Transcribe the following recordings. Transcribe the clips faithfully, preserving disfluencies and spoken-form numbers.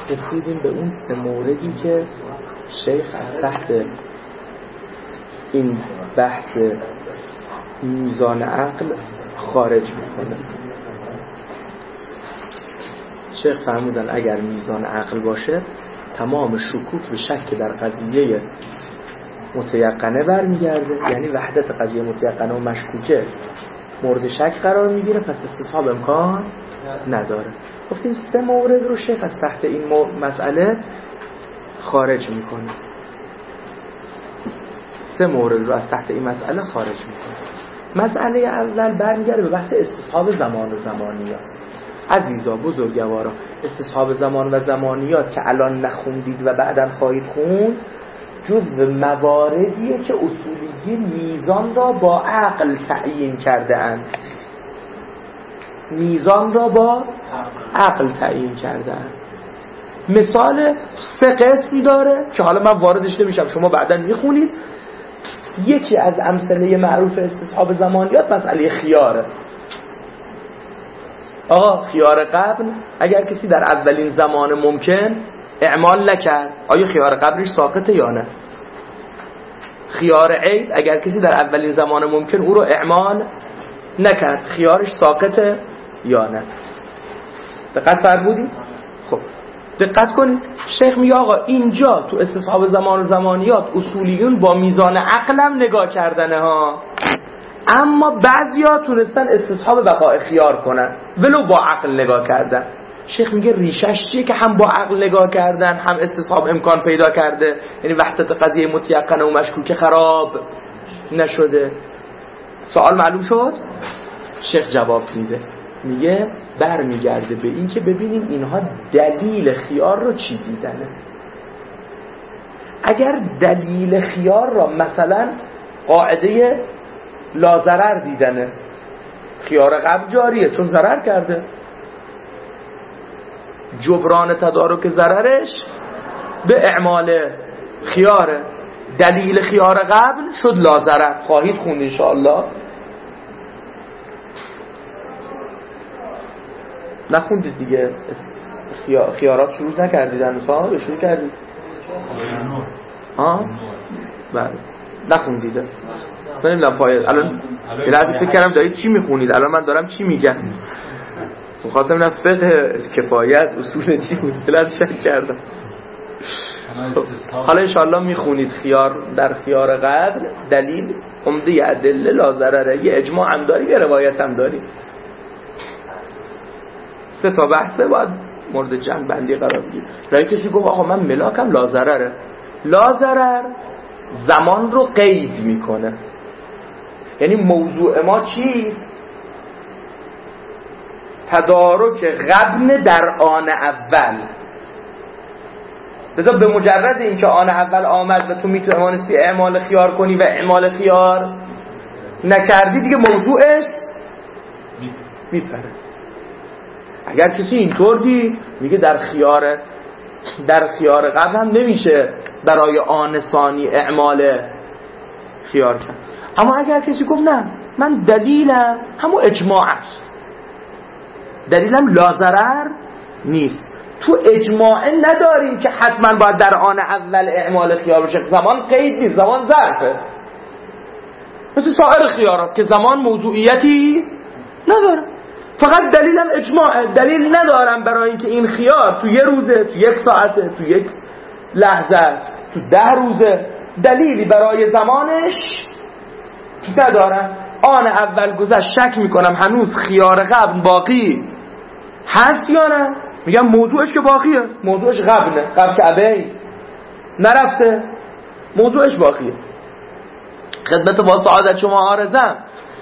رسیدیم به اون سه موردی که شیخ از تحت این بحث میزان عقل خارج میکنه. شیخ فرمودن اگر میزان عقل باشه تمام شکوک به شک در قضیه متیقنه برمیگرده، یعنی وحدت قضیه متیقنه و مشکوکه مورد شک قرار میگیره، پس استصحاب امکان نداره. گفتیم سه مورد رو شیخ از تحت این مسئله خارج میکنه. سه مورد رو از تحت این مسئله خارج میکنه. مسئله اول برمیگرده به بحث استصحاب زمان و زمانیات. عزیزا بزرگوارا، استصحاب زمان و زمانیات که الان نخوندید و بعداً خواهید خوند جزو مواردیه که اصولیین میزان را با عقل تعیین کرده اند. میزان را با عقل تعیین کرده اند. مثال سه قسم داره که حالا من واردش نمیشم، شما بعداً میخونید. یکی از امثله معروف استصحاب زمانیات مسئله خیاره. آقا خیار قبل اگر کسی در اولین زمان ممکن اعمال نکرد، آیا خیار قبلش ساقطه یا نه؟ خیار عید اگر کسی در اولین زمان ممکن او رو اعمال نکرد، خیارش ساقطه یا نه؟ دقت فرمودید؟ خب دقت کنید، شیخ میگه آقا اینجا تو استصحاب زمان و زمانیات اصولیون با میزان عقلم نگاه کردنه ها، اما بعضیا تونستن استصحاب بقاء خیار کنن ولو با عقل نگاه کردن. شیخ میگه ریشش چیه که هم با عقل نگاه کردن هم استصحاب امکان پیدا کرده، یعنی وحدت قضیه متیقنه و مشکوک خراب نشده. سوال معلوم شد؟ شیخ جواب میده، میگه برمیگرده به این که ببینیم اینها دلیل خیار رو چی دیدنه. اگر دلیل خیار را مثلا قاعده لا ضرر دیدنه، خیار قبل جاریه چون ضرر کرده، جبران تدارک ضررش به اعمال خیاره، دلیل خیار قبل شد لا ضرر. خواهید خوند انشاءالله. نخوندید دیگه، خیارات شروع نکردید هنوز؟ به شروع کردید؟ ها؟ بله نخوندید. من نمیدونم پایه الان یه لحظه فکر کردم دارید چی میخونید، الان من دارم چی میگم. می‌خواستم ببینم فقه کفایت اصول چی بود، لحظه شک کردم. حالا ان شاءالله میخونید خیار در خیار قبل دلیل عمده ادله لا ضرره، یه اجماع هم داری یه روایت هم داری. سه تا بحثه باید مورد جمع بندی قرار بگیره. رای کسی گفت آقا من ملاکم لا ضرره. لا ضرر زمان رو قید میکنه، یعنی موضوع ما چیست؟ تدارک غبن در آن اول. لذا به مجرد اینکه آن اول آمد و تو میتوانستی اعمال خیار کنی و اعمال خیار نکردی دیگه موضوعش میپره. اگر کسی اینطور دی میگه در خیار در خیار قبل هم نمیشه برای آن ثانی اعمال خیار کرد. اما اگر کسی گفت نه من دلیلم همون اجماع است، دلیلم لا ضرر نیست، تو اجماع نداریم که حتما باید در آن اول اعمال خیار بشه، زمان قید نیست، زمان ظرفه، مثل سایر خیارات که زمان موضوعیتی نداره، فقط دلیلم اجماعه، دلیل ندارم برای اینکه این خیار تو یه روزه، تو یک ساعته، تو یک لحظه است، تو ده روزه، دلیلی برای زمانش ندارم. آن اول گذشت شک میکنم هنوز خیار قبل باقی هست یا نه، میگم موضوعش که باقیه، موضوعش قبله، قبل که ابی نرفته، موضوعش باقیه. خدمت با سعادت شما عارضم،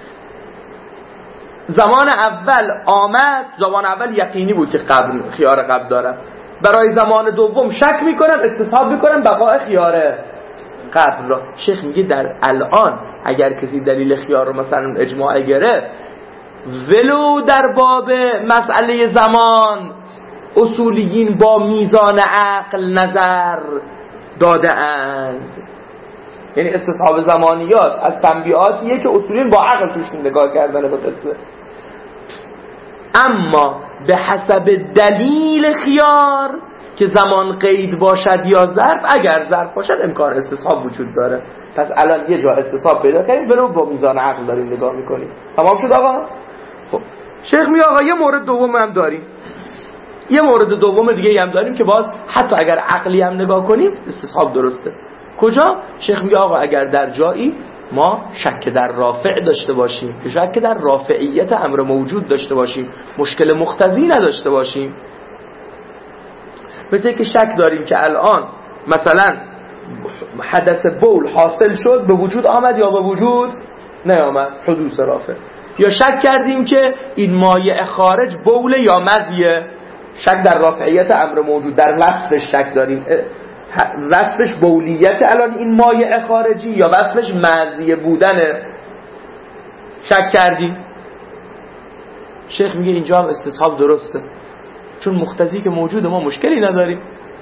زمان اول آمد، زمان اول یقینی بود که قبل خیار قبل دارم، برای زمان دوم شک میکنم، استصحاب میکنم بقاء خیار قبل را. شیخ میگه در الان اگر کسی دلیل خیار رو مثلا اجماع گره، ولو در باب مسئله زمان اصولیین با میزان عقل نظر داده اند، یعنی استصحاب زمانیات از تنبیهاتیه که اصولیین با عقل توش نگاه کردن به قصه، اما به حسب دلیل خیار که زمان قید باشد یا ظرف، اگر ظرف باشد امکان استصحاب وجود داره. پس الان یه جا استصحاب پیدا کردیم، برو با میزان عقل داریم نگاه میکنیم. تمام شد آقا؟ خب شیخ میگه آقا یه مورد دوم هم داریم، یه مورد دوم دیگه هم داریم که باز حتی اگر عقلی هم نگاه کنیم استصحاب درسته. کجا؟ شیخ میگه آقا اگر در جایی ما شک در رافع داشته باشیم، که شک در رافعیت امر موجود داشته باشیم، مشکل مقتضی نداشته باشیم. مثل که شک داریم که الان مثلا حدث بول حاصل شد، به وجود آمد یا به وجود نیامد، حدوث رافع. یا شک کردیم که این مایع خارج بول یا مزیه، شک در رافعیت امر موجود، در وصفش شک داریم، وصفش بولیت الان این مایع خارجی یا وصفش مزیه بودنه، شک کردیم. شیخ میگه اینجا هم استصحاب درسته، چون مقتضی که موجود ما مشکلی نداریم.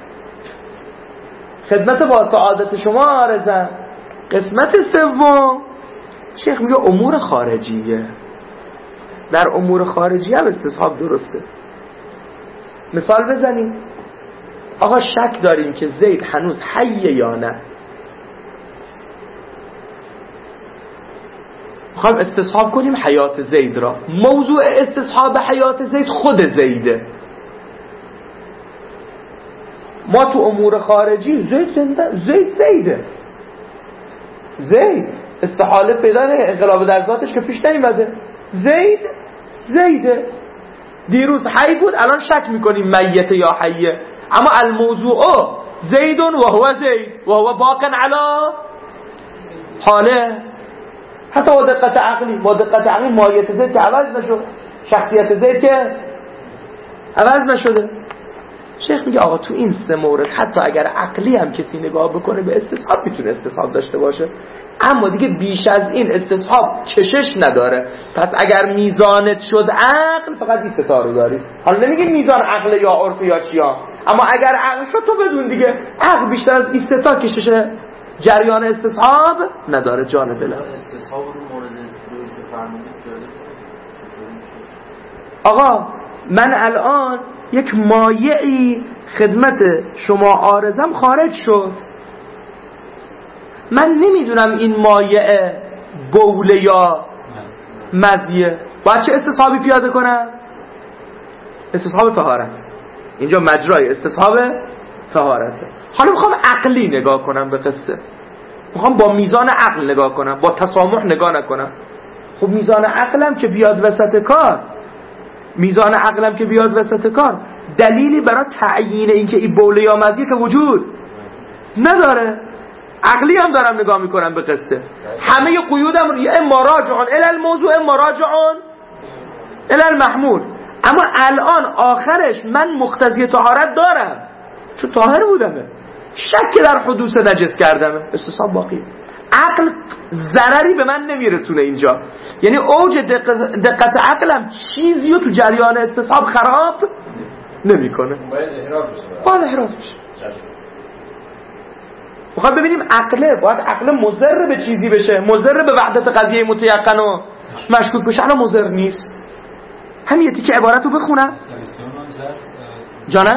خدمت با سعادت شما عارضم. قسمت سوم شیخ میگه امور خارجیه. در امور خارجی هم استصحاب درسته. مثال بزنیم. آقا شک داریم که زید هنوز حیه یا نه، میخوایم استصحاب کنیم حیات زید را. موضوع استصحاب حیات زید خود زیده. ما تو امور خارجی زید زنده، زید زیده، زید استحاله پیدا نه، انقلاب در ذاتش که پیش نیومده، زید زیده. دیروز حی بود، الان شک میکنیم میت یا حیه، اما الموضوع زید و هو زید و هو باقن علی حاله. حتی با دقت عقلی، با دقت عقلی مایت زید که عوض نشد، شخصیت زید که عوض نشده. شیخ میگه آقا تو این سه مورد حتی اگر عقلی هم کسی نگاه بکنه به استصحاب میتونه استصحاب داشته باشه، اما دیگه بیش از این استصحاب کشش نداره. پس اگر میزانت شد عقل، فقط این ستا رو داری. حالا نمیگه میزان عقل یا عرف یا چیا، اما اگر عقل شد تو بدون دیگه عقل بیشتر از این ستا کشش جریان استصحاب نداره. جان دلم استصحاب رو مورد روی فرمودید آقا من الان یک مایعی خدمت شما عارضم خارج شد، من نمیدونم این مایع بوله یا مزیه، باید چه استصحابی پیاده کنم؟ استصحاب طهارت. اینجا مجرای استصحاب طهارته. حالا میخوام عقلی نگاه کنم به قصه، میخوام با میزان عقل نگاه کنم، با تسامح نگاه نکنم. خب میزان عقلم که بیاد وسط کار، میزان عقلم که بیاد وسط کار، دلیلی برای تعیین اینکه این بوله یا مزیه که وجود نداره. عقلی هم دارم نگاه میکنم به قصه، همه قیودم اما راجعون الی الموضوع اما راجعون الی المحمول، اما الان آخرش من مقتضی طهارت دارم چون طاهر بودمه، شک در حدوث نجس کردمه، استصحاب باقی. عقل ضرری به من نمیرسونه اینجا، یعنی اوج دقت, دقت عقلم چیزی رو تو جریان استصحاب خراب نمیکنه. باید احراز بشه، باید احراز بشه. بخواد ببینیم عقله، باید عقل مضر به چیزی بشه، مضر به وحدت قضیه متیقن و مشکوک بشه، الان مضر نیست. همین یه تیکه عبارت رو بخونم جانم.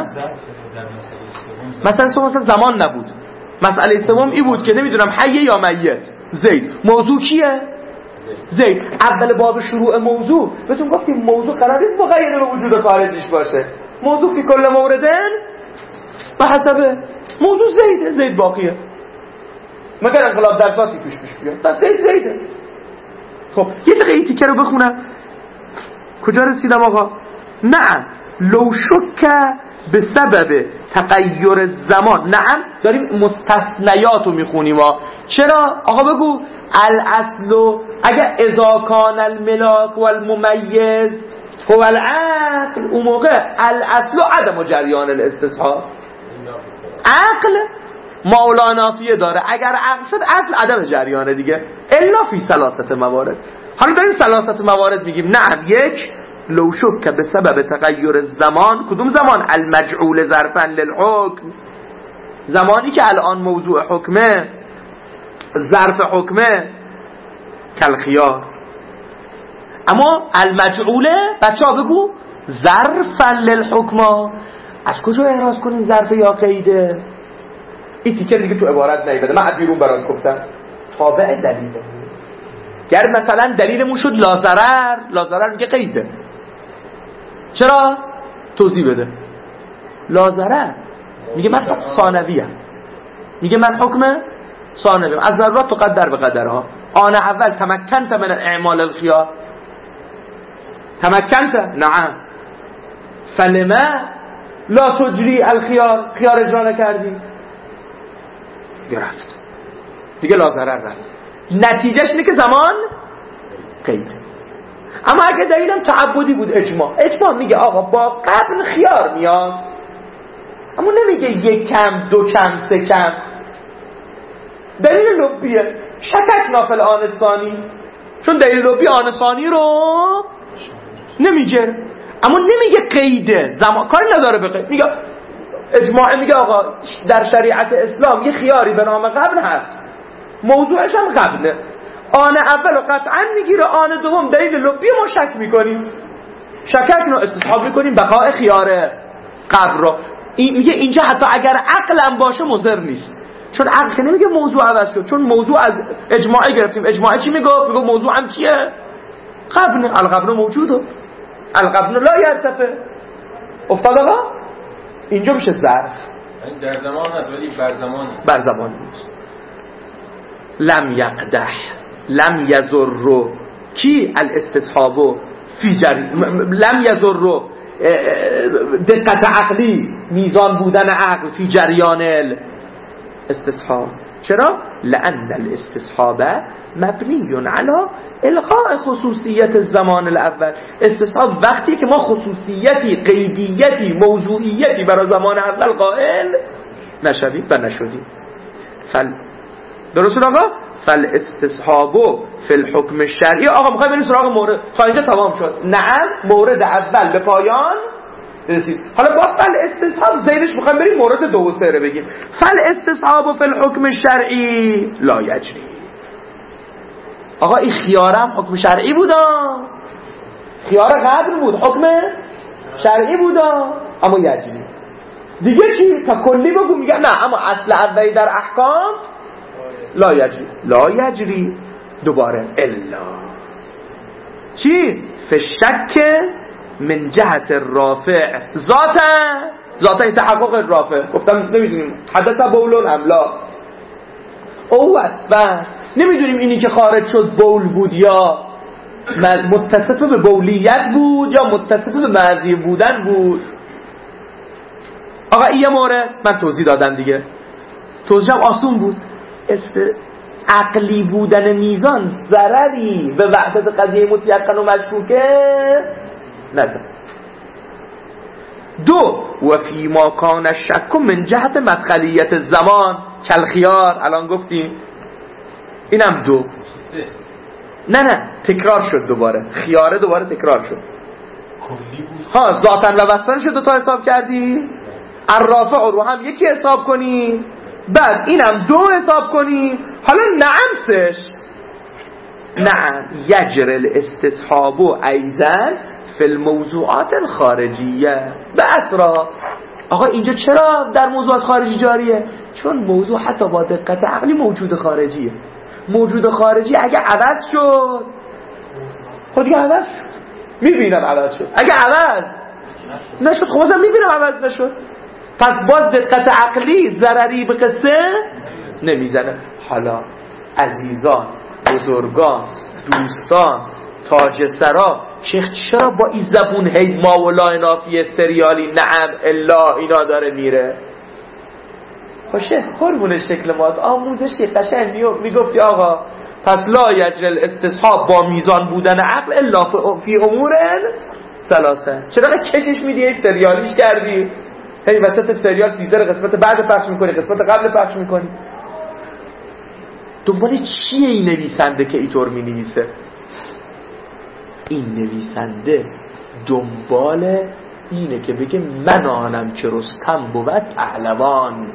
مثلا مثلا زمان نبود، مسئله سوم این بود که نمیدونم حیه یا میت زید. موضوع کیه؟ زید. اول باب شروع موضوع بهتون گفتیم موضوع قرار نیست مقید به وجود خارجیش باشه، موضوع فی کل موردن به حسب موضوع زیده، زید باقیه، مگر انقلاب در ذاتی توش پیش بیاد، بس زید زیده. خب یه دقیقه این تیکه رو بخونم. کجا رسیدم آقا؟ نعم لو شک به سبب تغییر زمان. نعم داریم مستثنیات رو میخونیم. چرا؟ آقا بگو الاصل اگر اذا کان الملاک والممیز هو العقل، اون موقع الاصل عدم جریان الاستصحاب. عقل مولانا فیه داره، اگر عقل شد اصل عدم جریانه دیگه، الا فی ثلاثه موارد. حالا داریم ثلاثه موارد میگیم. نعم یک لو شک به سبب تغییر زمان. کدوم زمان؟ المجعول ظرفا للحکم، زمانی که الان موضوع حکمه، ظرف حکمه، کالخیار. اما المجعوله بچه ها بگو ظرفا للحکم، از کجا احراز کنیم ظرف یا قیده؟ این تیکه دیگه تو عبارت نیبده، من از بیرون برات گفتم تابع دلیله. گر مثلا دلیلمون شد لازرر، لازرر میگه قیده. چرا؟ توضیح بده. لازرر میگه من حکم ثانویه، میگه من حکم ثانویه از ضرورات تقدر به قدرها. آن اول تمکنت من اعمال الخیار، تمکنت نعم، فلما لا تجری الخیار، خیار اجرا نکردی، گرفت دیگه لازرر رفت. نتیجهش اینه که زمان قیده. اما اگه دلیلم تعبدی بود، اجماع اجماع میگه آقا با قبل خیار میاد، اما نمیگه یک کم دو کم سه کم. دلیل لبیه شکک نافل آنسانی، چون دلیل لبی آنسانی رو نمیگه، اما نمیگه قیده، زمان کاری نداره به قید. میگه اجماع میگه آقا در شریعت اسلام یه خیاری به نام قبل هست، موضوعش هم قبله. آن اول رو قطعا میگیره، آن دوم دلیل لبی ما شک میکنیم، شکک نو استصحاب میکنیم بقاء خیار قبل رو. این میگه اینجا حتی اگر عقلم باشه مضر نیست، چون عقل که نمیگه موضوع عوض شد، چون موضوع از اجماع گرفتیم. اجماع چی میگه؟ میگه موضوع هم چیه؟ قبل. القبل موجوده، القبل لا یرتفع. افتاد آقا؟ اینجا میشه ظرف. این در زمان هست ولی بر زمان نیست. بر زمان نیست. لم یقدح لم یضر کی الاستصحاب فی جری، لم یضر دقت عقلی، میزان بودن عقل فی جریان الاستصحاب. چرا؟ لأن الاستصحاب مبنی علی الغاء خصوصیت الزمان الاول. استصحاب وقتی که ما خصوصیتی، قیدیتی، موضوعیتی برای زمان اول قائل نشویم و نشدیم. فل درست آقا؟ فل استصحابو فی الحکم الشرعی. آقا میخوایم بریم سراغ مورد، تا اینجا تمام شد. نعم، مورد اول به پایان رسید. حالا با فل استصحاب زیرش میخوایم بریم مورد دو و سه رو بگیم. فل استصحابو فی الحکم الشرعی لا یجری. آقا این خیارم حکم شرعی بودا، خیار قبل بود حکم شرعی بودا، اما یجری. دیگه چی؟ تا کلی بگو. میگه نه اما اصل اولی در احکام لا یجری. لا یجری دوباره الا چی؟ فشک من جهت الرافع ذاتا، ذاتا تحقق الرافع. گفتم نمیدونیم حدث بولون املا او وصفا، نمیدونیم اینی که خارج شد بول بود یا متصف به بولیت بود یا متصف به معذی بودن بود. آقا این یه مورد من توضیح دادم دیگه، توضیحم آسون بود. است عقلی بودن میزان ضرری به وحدت قضیه متیقن و مشکوکه نزد. دو و فی ما کان الشک من جهت مدخلیت زمان کالخیار، الان گفتیم اینم دو. نه نه تکرار شد دوباره، خیاره دوباره تکرار شد. ها ذاتن و وصفن شد، دو تا حساب کردی، الرافع رو هم یکی حساب کنی، بعد اینم دو حساب کنی. حالا نعم سش نعم یجر الاستصحاب ایضا فی الموضوعات الخارجیه به اسرا. آقا اینجا چرا در موضوعات خارجی جاریه؟ چون موضوع حتی با دقت عقلی موجود خارجیه. موجود خارجی اگه عوض شد، خب دیگه عوض شد، میبینم عوض شد. اگه عوض نشد خب بازم میبینم عوض نشد. پس باز دقت عقلی ضرری به قصه نمیزنه. حالا عزیزان، بزرگان، دوستان، تاج سرا، شیخ چرا با این زبون هی ما و لا نافیه سریالی نعم الا اینا داره میره؟ خوشه قربون شکل مات آموزشی قشنگ میگفتی آقا پس لا یجری الاستصحاب با میزان بودن عقل الا فی امور ثلاثه. چرا کشش میدی یک سریالیش کردی؟ هی وسط سریال تیزر قسمت بعد پخش میکنی، قسمت قبل پخش میکنی. دنبال چیه این نویسنده که اینطور مینویسه؟ این نویسنده دنبال اینه که بگه من آنم که رستم بود پهلوان.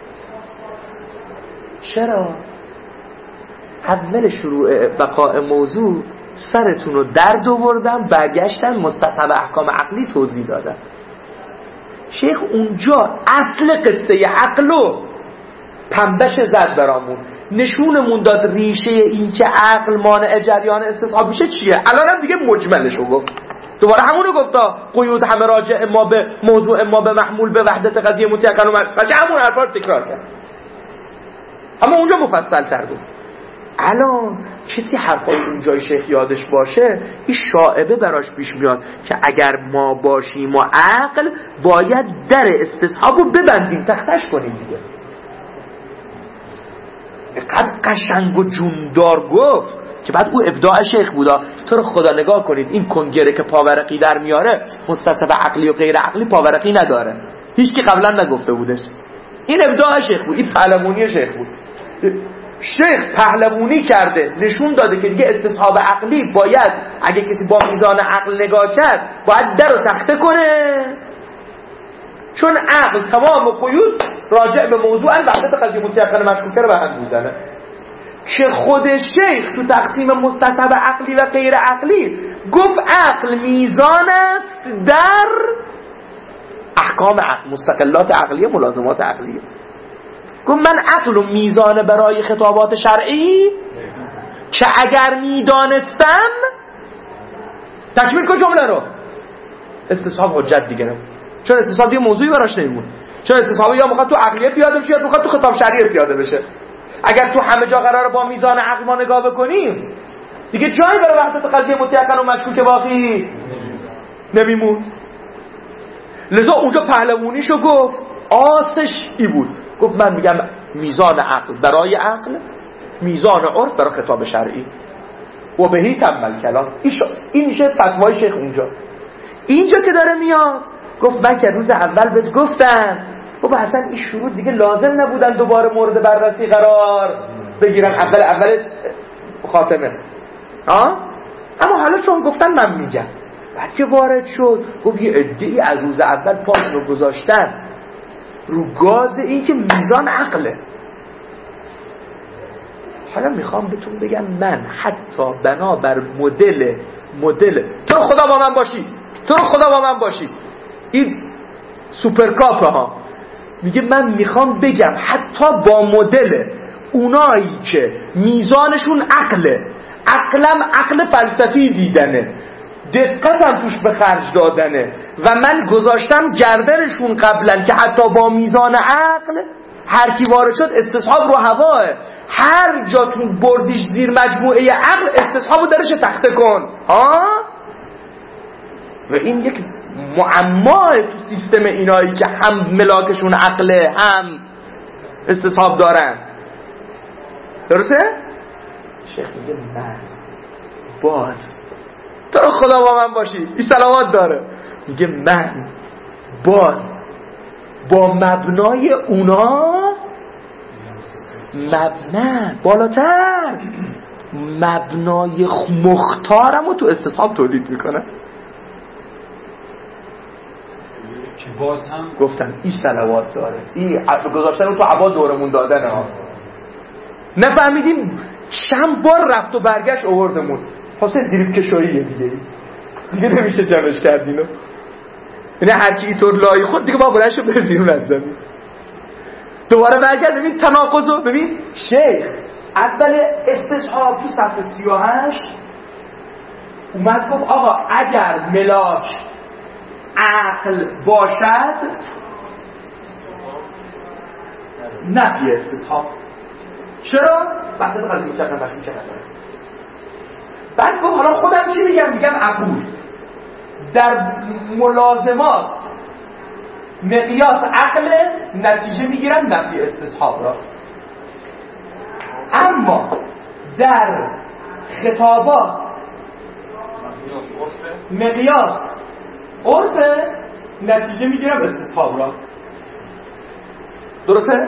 چرا؟ اول شروع بقاء موضوع سرتون رو درد آوردم، برگشتن مستصحب احکام عقلی توضیح دادم. شیخ اونجا اصل قصه عقلو پنبش زد برامون، نشونمون داد ریشه این که عقل مانع جریان استصحاب میشه چیه. الان هم دیگه مجملشو گفت، دوباره همونو گفتا قیود همه راجع اما به موضوع اما به محمول به وحدت قضیه متیقن و قضیه همون حرفا رو تکرار کرد، اما اونجا مفصل تر بود. الان کسی حرفای اونجای شیخ یادش باشه این شائبه براش پیش میاد که اگر ما باشیم و عقل باید در استصحاب رو ببندیم، تختش کنیم دیگه. اینقدر قشنگ و جوندار گفت که بعد او ابداع شیخ بودا. تو رو خدا نگاه کنید این کنگره که پاورقی در میاره مستصحب عقلی و غیر عقلی پاورقی نداره، هیچ کی قبلا نگفته بودش. این ابداع شیخ بود، این پهلوانی شیخ بود. شیخ پهلوانی کرده، نشون داده که دیگه استصحاب عقلی باید اگه کسی با میزان عقل نگاه کرد باید در رو تخته کنه، چون عقل تمام قیود راجع به موضوع وحدت قضیه متیقن مشکوکه رو به هم میزنه. که خود شیخ تو تقسیم مستصحب عقلی و غیر عقلی گفت عقل میزان است در احکام عقل، مستقلات عقلیه، ملازمات عقلیه. گفت من عقل و میزان برای خطابات شرعی که اگر میدانستم، تکمیل کن جمله رو، استصحاب حجت دیگه نمون، چون استصحاب دیگه موضوعی براش نمیمون، چون استصحاب یا میخواد تو عقلیه پیاده بشه یا میخواد تو خطاب شرعی پیاده بشه. اگر تو همه جا قراره با میزان عقل ما نگاه بکنیم دیگه جایی برای وحدت قضیه متیقن و مشکوک باقی نمیموند. لذا اونجا پهلوانیشو گفت، آسش ای بود، گفت من میگم میزان عقل برای عقل، میزان عرف برای خطاب شرعی و بهی تمل کلام. این میشه فتوای شیخ اونجا. اینجا که داره میاد گفت من که روز اول بهت گفتم بابا اصلا این شروط دیگه لازم نبودن دوباره مورد بررسی قرار بگیرن اول اول خاتمه ها، اما حالا چون گفتن من میگم. بعد که وارد شد گفت یه عده‌ای از روز اول پاشون رو گذاشتن رو گاز این که میزان عقله. حالا میخوام بهتون بگم من حتی بنابر مدل مدل تو رو خدا با من باشید، تو رو خدا با من باشید، این سوپرکاپه ها میگه من میخوام بگم حتی با مدل اونایی که میزانشون عقله، عقلم عقل فلسفی دیدنه، دقتم توش به خرج دادنه و من گذاشتم گردنشون قبلا که حتی با میزان عقل هر کی وارد شد استصحاب رو هواه، هر جا تو بردیش زیر مجموعه عقل استصحابو درش تخته کن ها. و این یک معماه تو سیستم اینایی که هم ملاکشون عقله هم استصحاب دارن. درسته؟ شیخ میگه من باز تو رو خدا با من باشی، این صلوات داره، میگه من باز با مبنای اونا مبنا بالاتر مبنای مختارم رو تو استصحاب تولید میکنه. که باز هم گفتن این صلوات داره، این گذاشتن رو تو عبا دورمون دادن ها. نفهمیدیم چند بار رفت و برگشت آوردمون. حسین دریب کشاییه دیگه دیگه نمیشه جمعش کردینو، یعنی هر کی طور لای خود دیگه با بلنشو بره بیرون از زمین. دوباره برگرد ببین تناقضو ببین. شیخ اول استصحاب تو صفحه سی و هشت اومد گفت آقا اگر ملاک عقل باشد نفی استصحاب. چرا؟ وقتی قضیه متقن مشکوک نداره. بعد گفت حالا خودم چی میگم؟ میگم عقول در ملازمات مقیاس عقل نتیجه میگیرن نفی استصحاب را، اما در خطابات مقیاس عرف نتیجه میگیرن استصحاب را. درسته؟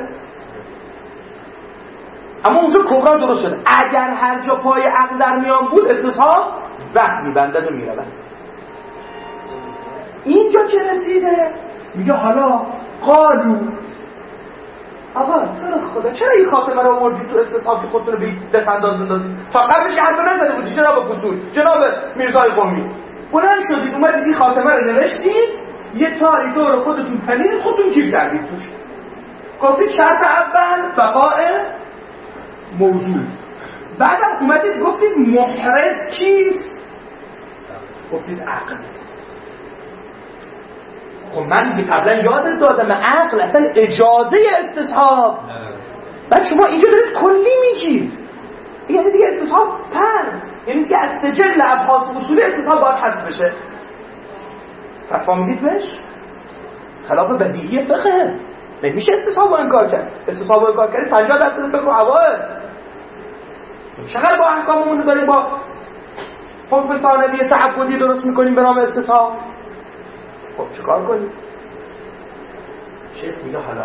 اما اونجا کبرا درست شده. اگر هر جا پای عقل در میان بود استصحاب وقت میبندد و میرود. اینجا که رسیده میگه حالا قالو آقا تو خدا چرا این خاتمه رو آوردی تو استصحاب که خودتون رو به دست انداز بندازید؟ تا قبلش حرف نزده بودی جناب فضول، جناب میرزای قمی. بلند شدید اومدید این خاتمه رو نوشتید، یه تاری دور خودتون تنید خودتون گیر کردید توش. گفتید شرط اول بقاء موضوع، بعدم اومدید گفتید محرز کیست؟ گفتید عقل. خب من دیگه قبلا یادت دادم عقل اصلا اجازه استصحاب. بعد شما اینجا دارید کلی میگید، یعنی دیگه استصحاب پر، یعنی دیگه از سجل ابحاث اصولی استصحاب باید حذف بشه. فهمیدید بهش؟ خلاف بدیهی فقه. نمیشه استصحاب رو انکار کرد. استصحاب رو انکار کردید پنجاه درصد فقه و حوائط. چقدر با احکاممون رو داریم با حکم ثانوی تعبدی درست میکنیم به نام استصحاب؟ خب چیکار کنیم؟ شیخ میگه حالا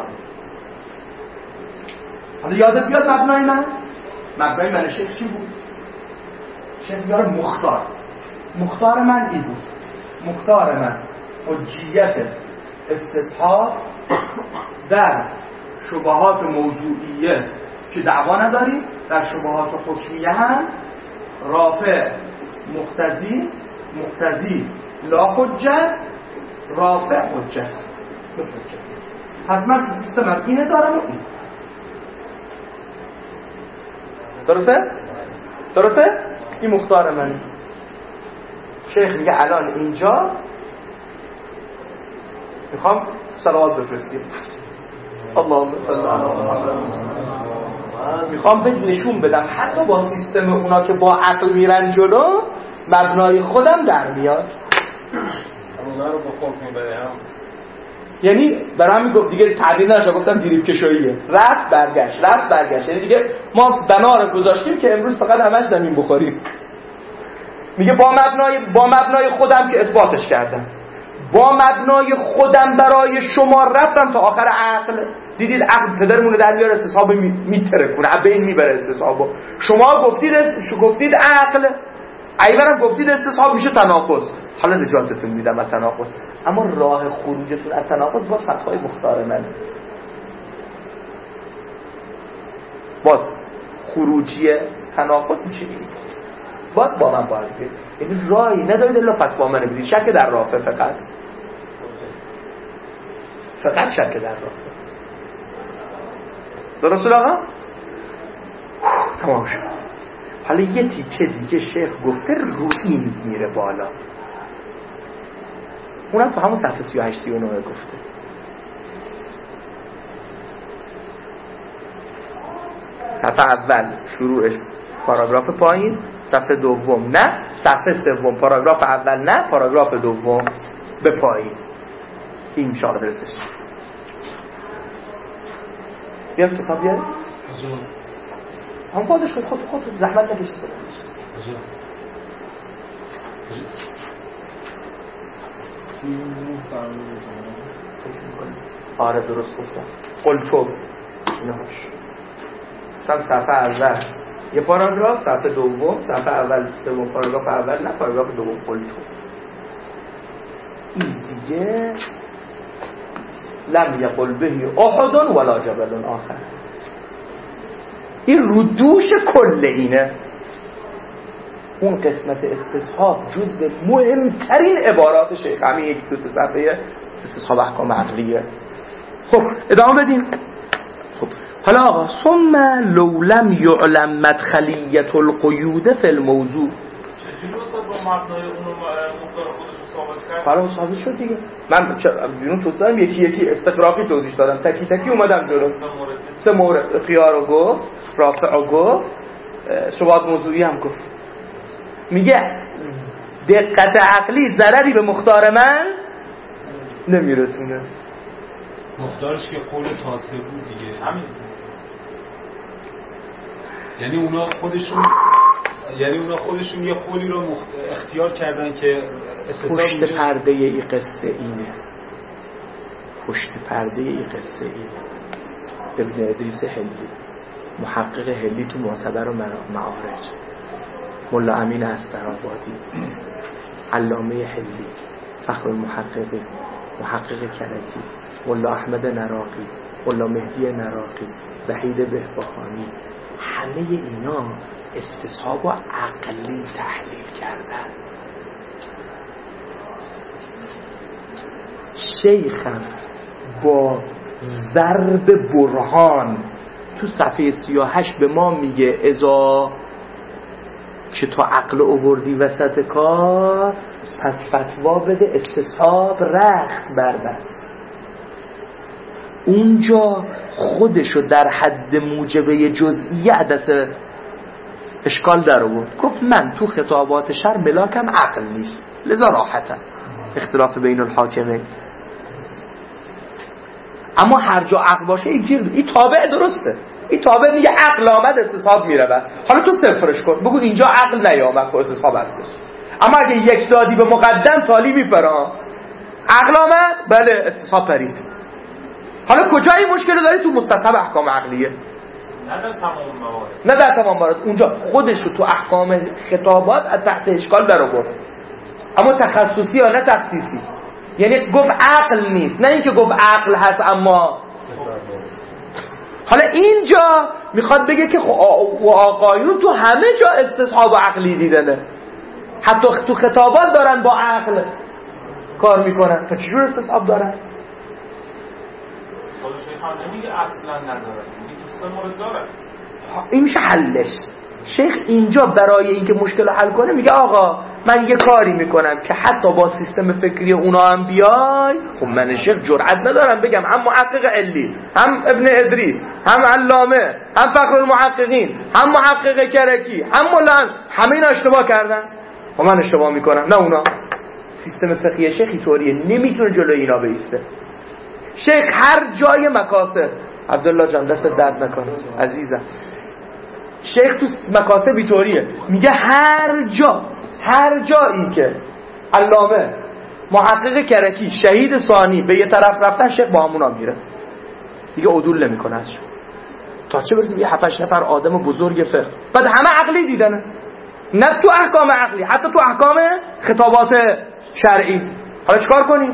حالا یادت بیاد مبنای من؟ مبنای من شیخ چی بود؟ شیخ میگه مختار. مختار من این بود. مختار من حجیت استصحاب در شبهات موضوعیه که دعوا نداریم، در شبهات حکمیه هم رافع مقتضی مقتضی لا حجت رافع حجت. پس من سیستمم اینه دارم و این. درسته؟ درسته؟ این مختار منه. شیخ میگه الان اینجا میخوام صلوات بفرستیم. اللهم صل علی محمد. میخوام به نشون بدم حتی با سیستم اونا که با عقل میرن جلو مبنای خودم در میاد. اونا رو با خوب میبرم. یعنی برای همین گفت دیگه تعبیر نشه، گفتم دریب کشاییه. رفت برگشت رفت برگشت. یعنی دیگه ما بنا رو گذاشتیم که امروز فقط همش زمین بخوریم. میگه با مبنای با مبنای خودم که اثباتش کردم، با مبنای خودم برای شما رفتم تا آخر عقل. دیدید عقل پدرمون در میاره استصحاب میترکونه، می بین میبره استصحابو. شما گفتید شو گفتید عقل، ایورم گفتید استصحاب میشه تناقض. حالا نجاتتون میدم از تناقض، اما راه خروجتون از تناقض باز فتوای مختار منه. باز خروجی تناقض میشه این. باز با من باید بید. یعنی راهی ندارید الا فتوا منه بدید. شک در رافع فقط فقط شک در رافع. درست آقا؟ تمام شد. حالا یه تیکه دیگه شیخ گفته رو این میره بالا، اونم تو همون صفحه سی و هشت سی و نه گفته. صفحه اول شروعش پاراگراف پایین، صفحه دوم نه، صفحه سوم پاراگراف اول نه، پاراگراف دوم به پایین. این میشه آدرسش. بیاد کتاب بیاد هم بازش کنید، خود خود زحمت نکشید. آره درست گفتم. قلتو اینهاش سب صفحه اول یه پاراگراف، صفحه دوم صفحه اول سوم پاراگراف اول نه، پاراگراف دوم قلتو. این دیگه لم یقل بهی احد ولا جبل آخر. این رو دوش کل اینه. اون قسمت استصحاب جزء مهمترین عبارات شیخ، همین یک دو سه صفحه استصحاب احکام عقلیه. خب ادامه بدیم. خب حالا آقا ثم لو لم یعلم مدخلیت القیود فی الموضوع. چجوری واسه با مبنای اون مقدار خودش ثابت کرد؟ حالا ثابت شد دیگه. من بیرون توضیح دادم، یکی یکی استقراقی توضیح دادم، تکی تکی اومدم جلو. سه مورد خیار رو گفت، رافع رو گفت، شبهات موضوعی هم گفت. میگه دقت عقلی ضرری به مختار من نمیرسونه. مختارش که قول تاسه بود دیگه همین. یعنی اونا خودشون یعنی اونا خودشون یه قولی رو مخت... اختیار کردن که پشت اینجا... پرده ای قصه اینه. پشت پرده ای قصه اینه. ابن ادریس هلی، محقق هلی تو معتبر و معارج، مولا امین استرابادی، علامه هلی، فخر المحققین، محقق کلکی، مولا احمد نراقی، مولا مهدی نراقی، وحید بهبهانی، همه اینا استصحاب و عقلی تحلیل کردن. شیخم با ضرب برهان تو صفحه سی و هشت به ما میگه ازا که تو عقل آوردی وسط کار پس فتوا بده استصحاب رخت بربست. اونجا خودشو در حد موجبه جزئیه عدسه اشکال در آورد، گفت من تو خطابات شر ملاکم عقل نیست لذا راحتم، اختلاف بین الحاکمین. اما هر جا عقل باشه این گیر، این تابع درسته، این تابع میگه عقل آمد استصحاب میره. حالا تو صفرش کن بگو اینجا عقل نیامد و استصحاب هستش. اما اگه یک دادی به مقدم تالی میپره، عقل آمد بله استصحاب پرید. حالا کجا این مشکل داری؟ تو مستصحب احکام عقلیه، نه در تمام موارد. نه در تمام موارد. اونجا خودش رو تو احکام خطابات از تحت اشکال در آورد، اما تخصصی یا نه تخصیصی. یعنی گفت عقل نیست، نه اینکه گفت عقل هست اما. حالا اینجا میخواد بگه که آقایون تو همه جا استصحاب عقلی دیدنه، حتی تو خطابات دارن با عقل کار میکنن. تا چجور استصحاب دارن؟ حالا شیخ هم نمیگه اصلا نداره، میگه تو سه مورد داره. این میشه حلش. شیخ اینجا برای اینکه مشکل رو حل کنه میگه آقا من یه کاری میکنم که حتی با سیستم فکری اونا هم بیای. خب من شیخ جرئت ندارم بگم هم محقق علی، هم ابن ادریس، هم علامه، هم فخر المحققین، هم محقق کرکی، هم مولانا، همه اینا اشتباه کردن و من اشتباه میکنم. نه اونا. سیستم فقهی شیخی طوریه نمیتونه جلوی اینا بیسته. شیخ هر جای مکاسب، عبدالله جان دست درد نکنه عزیزم، شیخ تو مکاسبی طوریه میگه هر جا هر جایی که علامه، محقق کرکی، شهید ثانی به یه طرف رفتن شیخ با همونا میره دیگه، عدول نمیکنه ازش. تا چه برسه یه هفت نفر آدم بزرگ فقه، بعد همه عقلی دیدنه، نه تو احکام عقلی حتی تو احکام خطابات شرعی. حالا چیکار کنیم؟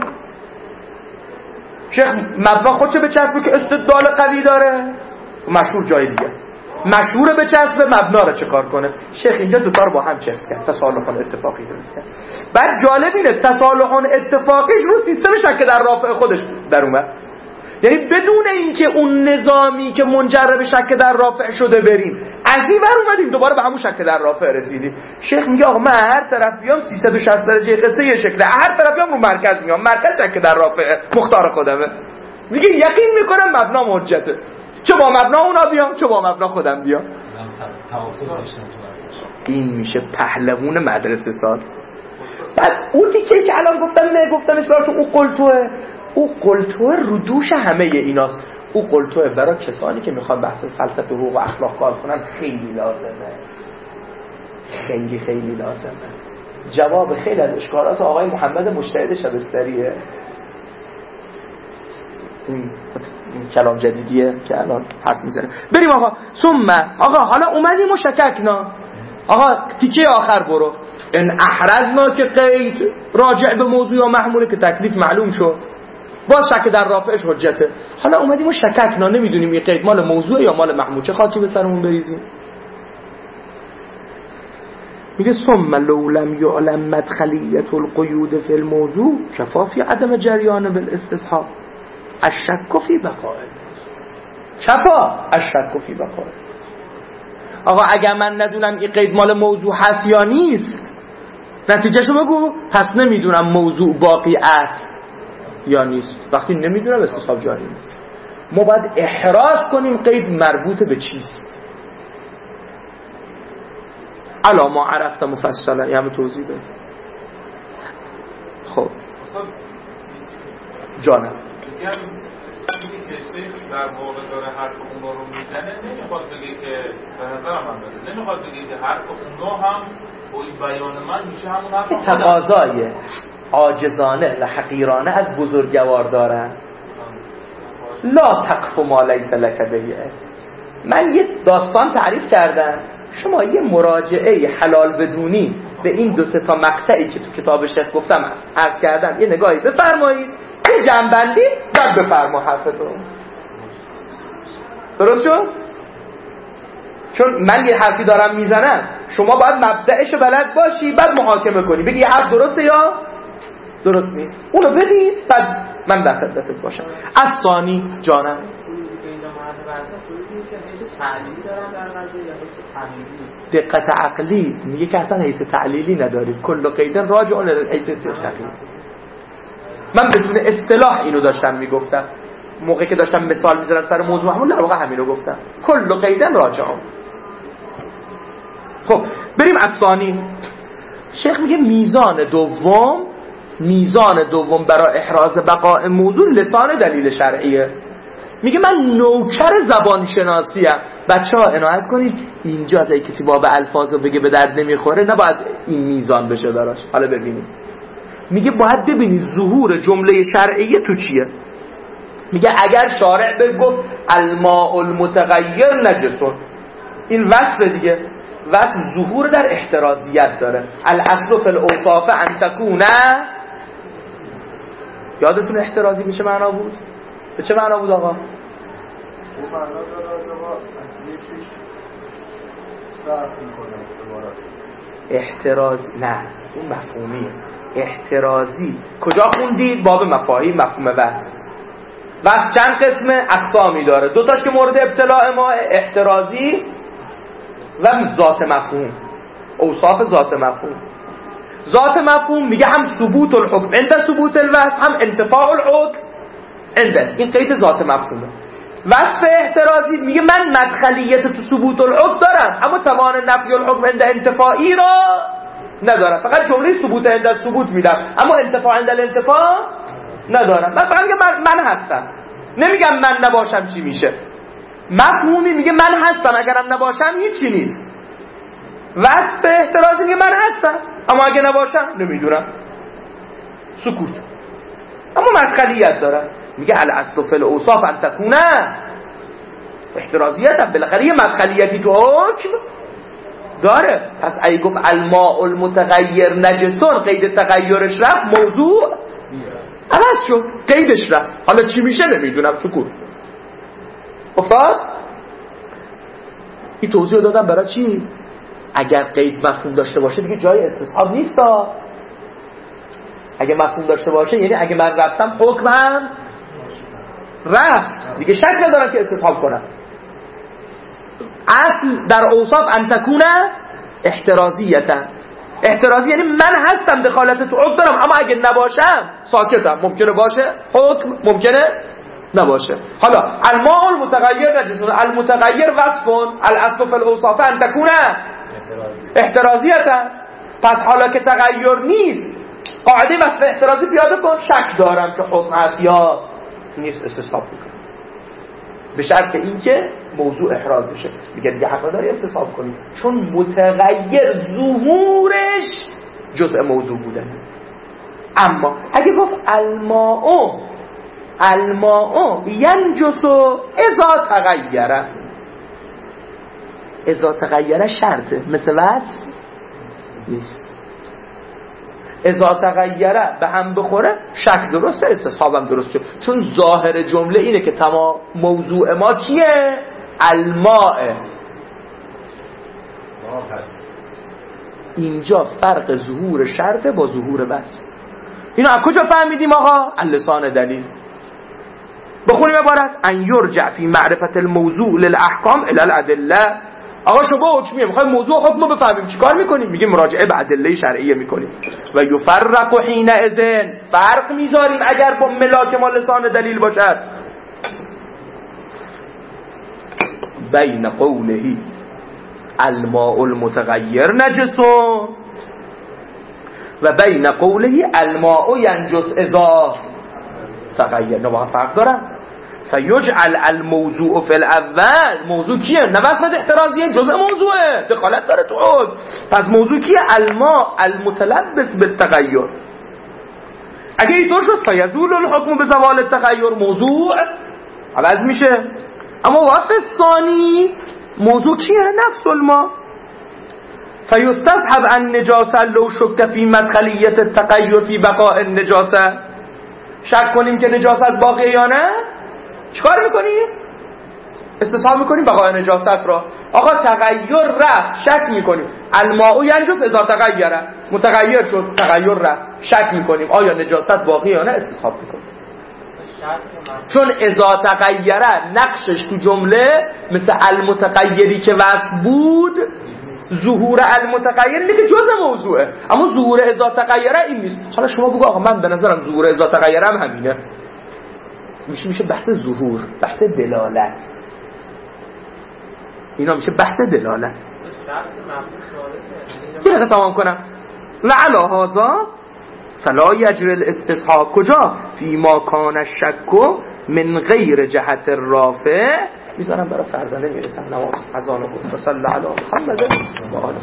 شیخ مبنا خودشه به چسبه که استدلال قوی داره، مشهور جای دیگه مشهوره به چسب مبنا رو چه کار کنه. شیخ اینجا دوتا رو با هم چفت کرد، تصالحان اتفاقی درست کرد. بعد جالب اینه تصالحان اتفاقیش رو سیستم شک در رافع خودش در اومد. یعنی بدون اینکه اون نظامی که منجر به شک در رافع شده بریم از این ور اومدیم دوباره به همون شک در رافع رسیدیم. شیخ میگه آقا من هر طرف بیام سیصد و شصت درجه قصه یه شکله، هر طرف بیام رو مرکز میام، مرکز شک در رافع مختار خودمه. دیگه یقین میکنم مبنا حجته، چه با مبنا اونا بیام چه با مبنا خودم بیام. این میشه پهلوون مدرسه ساز. بعد اون دیگه که الان گفتم نه گفتمش براتون، او قلتوه او قلتوه رو دوش همه ایناست. او قلتوه برای کسانی که میخوان بحث فلسفه حقوق و اخلاق کار کنن خیلی لازمه، خیلی خیلی لازمه. جواب خیلی از اشکالات آقای محمد مجتهد شبستریه. این کلام جدیدیه که الان حرف میزنه. بریم آقا ثم آقا حالا اومدیم و شککنا. آقا تیکه آخر برو. ان احرزنا که قید راجع به موضوع یا محموله که تکلیف معلوم شد، باز شک در رافعش حجته. حالا اومدیم و شککنا، نمیدونیم این قید مال موضوع یا مال محمول، چه خاکی به سرمون بریزیم. میگه ثم لو لم يعلم مدخلیت القیود فی الموضوع کفافی عدم جریان بالاستصحاب الشک فی بقائه. کفا الشک فی بقائه. آقا اگر من ندونم این قید مال موضوع هست یا نیست، نتیجهشو بگو. پس نمیدونم موضوع باقی است یا نیست. وقتی نمیدونم استصحاب جاری نیست. ما باید احراز کنیم قید مربوط به چیست. الا ما عرفت مفصلا، یه همه توضیح بده. خب جانم که شیخ در واقع داره حرف اونا رو میزنه، نمیخواد بگه که به نظر من بده نمیخواد بگه که حرف اونا هم با این بیان من میشه همون حرف. تقاضای عاجزانه و حقیرانه از بزرگوار دارن. لا تقف ما لیس لک به. من یه داستان تعریف کردم، شما یه مراجعه حلال بدونی به این دو سه تا مقطعی که تو کتاب شیخ گفتم عرض کردم یه نگاهی بفرمایید، یه جنبندی بعد بفرما حرفتون. درست شد؟ چون من یه حرفی دارم میزنم، شما باید مبدأشو بلد باشی بعد محاکمه کنی، بگی یه حرف درسته یا درست نیست. اونو بدید بعد من در خدمتت باشم. از ثانی جانم دقت عقلی میگه که اصلا حیث تعلیلی ندارید، کل قیدن راجع اون حیث تقیید. من بدون اصطلاح اینو داشتم میگفتم موقعی که داشتم مثال میذارم سر موضوع همون، در واقع همین رو گفتم، کل قیدن راجع اون. خب بریم از ثانی. شیخ میگه میزان دوم میزان دوم برای احراز بقاء موضوع لسان دلیل شرعیه. میگه من نوکر زبان شناسیم. بچه ها عنایت کنید، اینجا از ای کسی باب الفاظ رو بگه به درد نمیخوره نباید این میزان بشه براش. حالا ببینید، میگه باید ببینید ظهور جمله شرعیه تو چیه. میگه اگر شارع بگفت الماء المتغیر نجسون، این وصف دیگه، وصف ظهور در احترازیت داره. الاصل فی الاوصاف ان تکونه، یادتون احترازی میشه معنا بود؟ به چه معنا بود آقا؟ اون معنا داره آقا یکیش صرف میکنه عبارت احترازی، نه اون مفهومیه. احترازی کجا خوندید؟ باب مفاهیم مفهوم وصف. وصف چند قسمه؟ اقسامی داره. دوتاش که مورد ابتلاء ما احترازی و ذات مفهوم، اوصاف ذات مفهوم. ذات مفهوم میگه هم ثبوت الحکم عند ثبوت الوصف، هم انتفاع الحکم عند. این قید ذات مفهومه. وصف احترازی میگه من مدخلیت تو ثبوت الحکم دارم اما توان نفی الحکم عند انتفاعی را ندارم، فقط جمله ثبوت عند ثبوت میدم اما انتفاع عند الانتفاع ندارم. من فقط میگم من, من هستم، نمیگم من نباشم چی میشه. مفهومی میگه من هستم اگرم نباشم هیچی نیست. وصف احترازی میگه من هستم اما اگه نباشم نمیدونم، سکوت، اما مدخلیت داره. میگه الاصل فی الاوصاف ان تکونه، احترازیت هم بالاخره یه مدخلیتی تو حکم داره. پس اگه گفت الماء المتغیر نجسون، قید تغیرش رفت، موضوع عوض شد، قیدش رفت. حالا چی میشه نمیدونم، سکوت افتاد. این توضیح دادم برای چی؟ اگر قید مفهوم داشته باشه دیگه جای استصحاب نیست. اگه مفهوم داشته باشه یعنی اگه من رفتم حکمم رفت دیگه، شک ندارم که استصحاب کنم. اصل در اوصاف ان تکونه احترازیتا. احترازی یعنی من هستم دخالت تو حکم دارم اما اگه نباشم ساکتم، ممکنه باشه حکم، ممکنه نباشه. حالا الماء المتغیر نجسون، المتغیر وصفون، الاصل فی الاوصاف ان تکونه احترازیتا. پس حالا که تغییر نیست، قاعده وصف احترازی پیاده کن، شک دارم که حکم هست یا نیست، استصحاب میکنم به شرط اینکه موضوع احراز بشه. دیگه دیگه حق نداری استصحاب کنی، چون متغیر ظهورش جزء موضوع بوده. اما اگه گفت الماء الماء ینجس اذا تغیره، اذا تغیره شرطه، مثل وصف نیست. اذا تغیره به هم بخوره شک درسته، استصحابم درسته، چون ظاهر جمله اینه که تمام موضوع ما کیه؟ الماء. اینجا فرق ظهور شرط با ظهور وصف. اینو از کجا فهمیدیم آقا؟ اللسان دلیل. بخونیم عبارت ان یرجع فی معرفت الموضوع للاحکام الی الادله. آقا شما حکمیه، میخوایم موضوع حکم رو بفهمیم، چیکار میکنیم؟ میگیم مراجعه به ادله شرعیه میکنیم. و یفرق حینئذ، فرق میذاریم اگر با ملاک ما لسان دلیل باشد، بین قوله الماء المتغیر نجسون و بین قوله الماء ینجس اذا تغیر. نه با فرق دارن. فیجعل الموضوع فی الاول، موضوع کیه؟ نه وصف احترازیه، جزء موضوعه، دخالت داره تو حکم. پس موضوع کیه؟ الماء المتلبس بالتغیر. اگه اینطور شد فیزول الحکم بزوال التغیر، موضوع عوض میشه. اما وصف ثانی موضوع کیه؟ نفس الماء. فیستصحب ان نجاسه لو شک فی مدخلیت التغیر فی بقاء النجاسه. شک کنیم که نجاست باقیه یا نه، چیکار میکنیم؟ استصحاب میکنیم بقای نجاست را. آقا تغییر رفت، شک میکنیم الماء ینجس اذا تغیره، متغیر شد، تغییر رفت، شک میکنیم آیا نجاست باقی یا نه استصحاب میکنیم. چون اذا تغیره نقشش تو جمله مثل المتغیری که وصف بود، ظهور المتغیر اینه که جزء موضوعه، اما ظهور اذا تغیره این نیست. حالا شما بگو آقا من به نظرم ظهور اذا تغیره هم همینه، میشه میشه بحث ظهور، بحث دلالت، اینا میشه بحث دلالت. یه دقیقه تمام کنم. لعلا هذا فلا یجری الاستصحاب کجا؟ فی ما کان الشک من غیر جهت الرافع. میذارم برای فرزانه میرسم نماز اذان بود. صلی علی محمد و آله.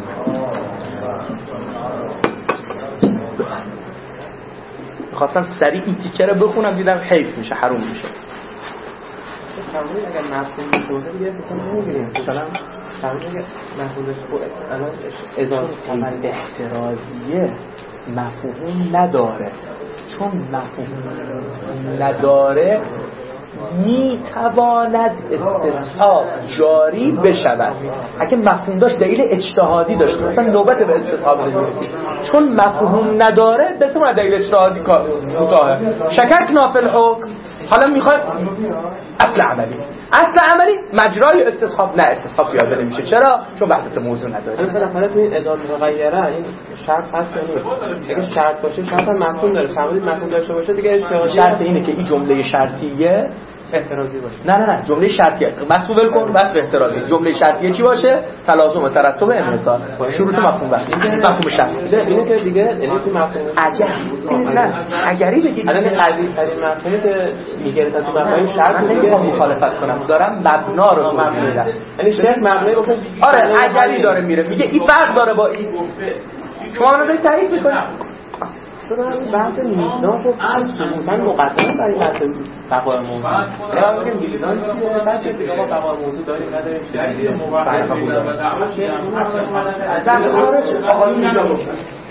میخواستم سریع این تیکه رو بخونم دیدم حیف میشه، حروم میشه. قانون اگر مفهوم می‌کنه دیگه اصلا نمی‌گیریم. مثلا قانون اگر مفهومش بود الان اضافه عمل احترازیه مفهوم نداره، چون مفهوم نداره میتواند استصحاب جاری بشود. اگه مفهوم داشت دلیل اجتهادی داشت مثلا نوبت به استصحاب نمی‌رسید، چون مفهوم نداره بس ما دلیل اجتهادی کوتاه. شکک نافل حکم. حالا میخواد اصل عملی، اصل عملی مجرای استصحاب نه استصحاب یاد نمیشه. چرا؟ چون وحدت موضوع نداره. مثلا فرض کنید اضافه مغیره این شرط هست یا نیست؟ اگه شرط باشه شرط هم مفهوم داره، شامل مفهوم داشته باشه دیگه اجتهادی. شرط اینه که این جمله شرطیه احترازی باشه. نه نه نه جمله شرطیه بس ول کن، بس احترازی. جمله شرطیه چی باشه؟ تلازم و ترتب انحصار، شروط مفهوم بحث، مفهوم شرط. اینه که دیگه یعنی تو مفهوم اگر نه اگری بگید الان قوی ترین مفهومی که میگه تو مفهوم شرط دیگه مخالفت کنم، دارم مبنا رو توضیح میدم. یعنی شرط مبنای گفتم آره اگری داره میره میگه این فرق داره با این، شما رو دارید تایید میکنید. چون بحث میزان خب مثلا مقدمه برای بحث بقای موضوع. یا میگم میزان چیه؟ بعد که آقا بقای موضوع داریم نداریم چیه؟ موقع از درس خارج آقا اینجا